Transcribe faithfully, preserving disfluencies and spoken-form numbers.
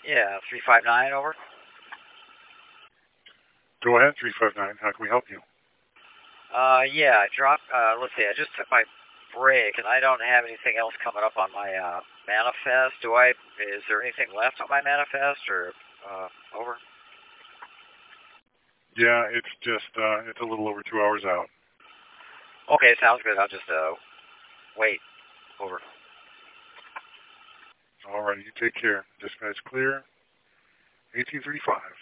Yeah, three five nine over. Go ahead, three five nine. How can we help you? Uh, yeah, I dropped. Uh, let's see. I just took my break, and I don't have anything else coming up on my uh, manifest. Do I? Is there anything left on my manifest, or uh, over? Yeah, it's just uh, it's a little over two hours out. Okay, sounds good. I'll just uh, wait. Over. All right, you take care. Dispatch clear. eighteen thirty-five.